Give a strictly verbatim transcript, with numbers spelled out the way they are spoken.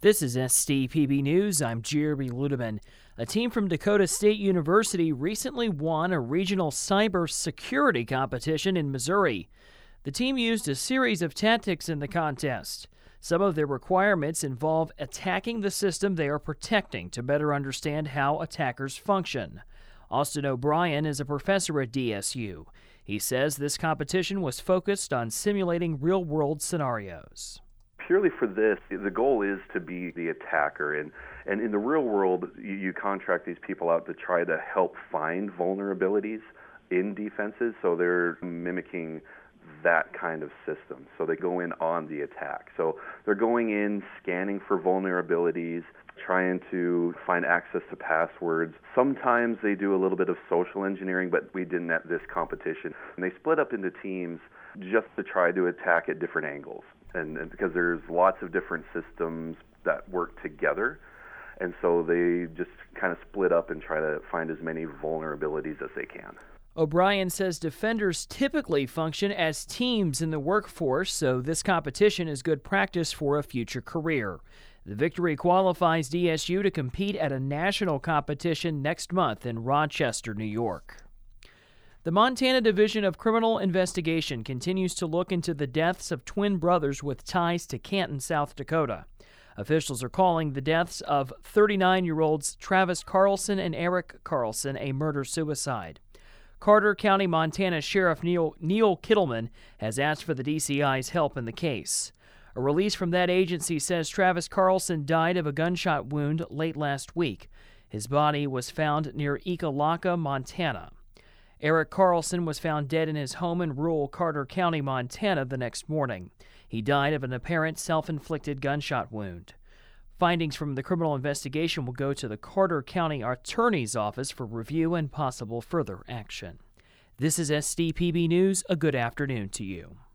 This is S D P B News. I'm Jeremy Ludeman. A team from Dakota State University recently won a regional cyber security competition in Missouri. The team used a series of tactics in the contest. Some of their requirements involve attacking the system they are protecting to better understand how attackers function. Austin O'Brien is a professor at D S U. He says this competition was focused on simulating real-world scenarios. Purely for this, the goal is to be the attacker. And, and in the real world, you, you contract these people out to try to help find vulnerabilities in defenses. So they're mimicking that kind of system. So they go in on the attack. So they're going in, scanning for vulnerabilities, trying to find access to passwords. Sometimes they do a little bit of social engineering, but we didn't at this competition. And they split up into teams just to try to attack at different angles. And, and because there's lots of different systems that work together, and so they just kind of split up and try to find as many vulnerabilities as they can. O'Brien says defenders typically function as teams in the workforce, so this competition is good practice for a future career. The victory qualifies D S U to compete at a national competition next month in Rochester, New York. The Montana Division of Criminal Investigation continues to look into the deaths of twin brothers with ties to Canton, South Dakota. Officials are calling the deaths of thirty-nine-year-olds Travis Carlson and Eric Carlson a murder-suicide. Carter County, Montana Sheriff Neil, Neil Kittleman has asked for the D C I's help in the case. A release from that agency says Travis Carlson died of a gunshot wound late last week. His body was found near Ekalaka, Montana. Eric Carlson was found dead in his home in rural Carter County, Montana the next morning. He died of an apparent self-inflicted gunshot wound. Findings from the criminal investigation will go to the Carter County Attorney's Office for review and possible further action. This is S D P B News. A good afternoon to you.